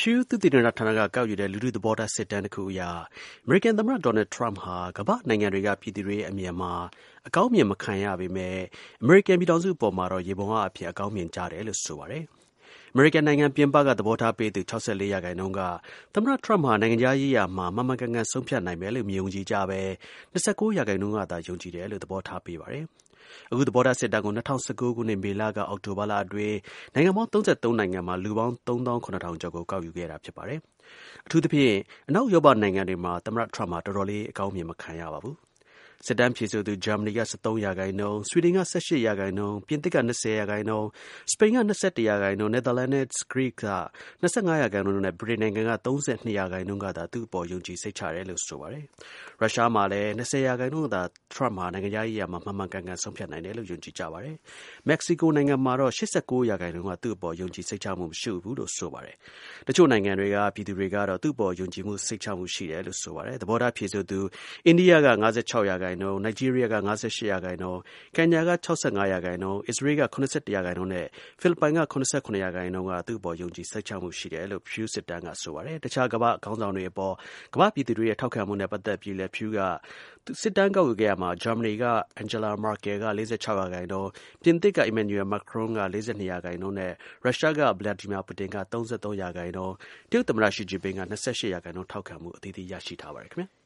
Pew သုတေသနဌာနကကောက်ယူတဲ့လူထုသဘောထားစစ်တမ်းတစ်ခုအရ အမေရိကန်သမ္မတ Donald Trump ဟာကမ္ဘာ့နိုင်ငံတွေကပြည်သူတွေရဲ့အမြင်မှာအကောင်းမြင်မခံရပေမဲ့အမေရိကန်ပြည်ထောင်စုအပေါ်မှာတော့ယေဘုယျအဖြစ်အကောင်းမြင်ကြတယ်လို့ဆိုပါတယ်။ အမေရိကန်နိုင်ငံပြင်ပကသဘောထားပေးသူ64%ကသမ္မတ Trump ဟာနိုင်ငံခြားရေးရာမှာမှန်မှန်ကန်ကန်ဆုံးဖြတ်နိုင်မယ်လို့မယုံကြည်ကြဘဲ 29%ကသာယုံကြည်တယ်လို့သဘောထားပေးပါတယ်။ အခုသဘောထားစစ်တမ်းကို2019 ခုနှစ်မေလကအောက်တိုဘာလအတွင်းနိုင်ငံပေါင်း33နိုင်ငံမှာလူပေါင်း 37,000 ကျော်ကိုကောက်ယူခဲ့တာဖြစ်ပါတယ်။ အထူးသဖြင့်အနောက်ဥရောပနိုင်ငံတွေမှာသမ္မတ Trump ဟာတော်တော်လေးအကောင်းမြင်မခံရပါဘူး။ စစ်တမ်းဖြေဆိုသူ ဂျာမနီက 13%၊ ဆွီဒင်က 18%၊ ပြင်သစ်က 20%၊ စပိန်က 21%၊ နယ်သာလန်နဲ့ဂရိက 25%နဲ့ ဗြိတိန်နိုင်ငံက 32%ကသာသူ့အပေါ်ယုံကြည်စိတ်ချတယ်လို့ဆိုပါတယ်။ ရုရှားမှာလည်း 20%သာ Trump ဟာနိုင်ငံခြားရေးရာမှာမှန်မှန်ကန်ကန်ဆုံးဖြတ်နိုင်တယ်လို့ယုံကြည်ကြပါတယ်။ မက္ကဆီကိုနိုင်ငံမှာတော့ 89%ကသူ့အပေါ်ယုံကြည်စိတ်ချမှုမရှိဘူးလို့ဆိုပါတယ်။ တစ်ချို့နိုင်ငံတွေကပြည်သူတွေကတော့သူ့အပေါ်ယုံကြည်မှုစိတ်ချမှုရှိတယ်လို့ဆိုပါတယ်။ သဘောထားဖြေဆိုသူ အိန္ဒိယက 56%၊ နိုင်ဂျီးရီးယားက 58%၊ ကင်ညာက 65%၊ အစ္စရေးက 71%နဲ့ ဖိလစ်ပိုင်က ၇၇%ကသူ့အပေါ်ယုံကြည်စိတ်ချမှုရှိတယ်လို့ Pew စစ်တမ်းကဆိုပါတယ်။ တခြားကမ္ဘာ့ခေါင်းဆောင်တွေအပေါ်ကမ္ဘာ့ပြည်သူတွေရဲ့ထောက်ခံမှုနဲ့ပတ်သက်ပြီးလည်း Pew ကစစ်တမ်းကောက်ယူခဲ့ရာမှာ ဂျာမနီက Angela Merkel က 46%၊ ပြင်သစ်က Emmanuel Macron က 42%နဲ့ ရုရှားက Vladimir Putin က 33%၊ တရုတ်သမ္မတ Xi Jinping က 28%ထောက်ခံမှုအသီးသီးရရှိထားပါတယ်ခင်ဗျာ။